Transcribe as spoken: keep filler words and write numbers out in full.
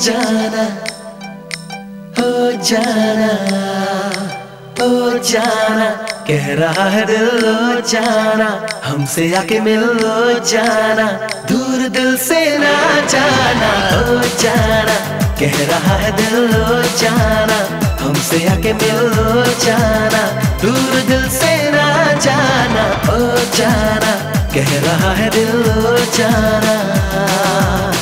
जाना, हो जाना, हो जाना, कह रहा है दिल लो जाना, हमसे आके मिल लो जाना, दूर दिल से ना जाना, हो जाना, कह रहा है दिल लो जाना, हमसे आके मिल लो जाना, दूर दिल से ना जाना, हो जाना, कह रहा है दिल लो जाना।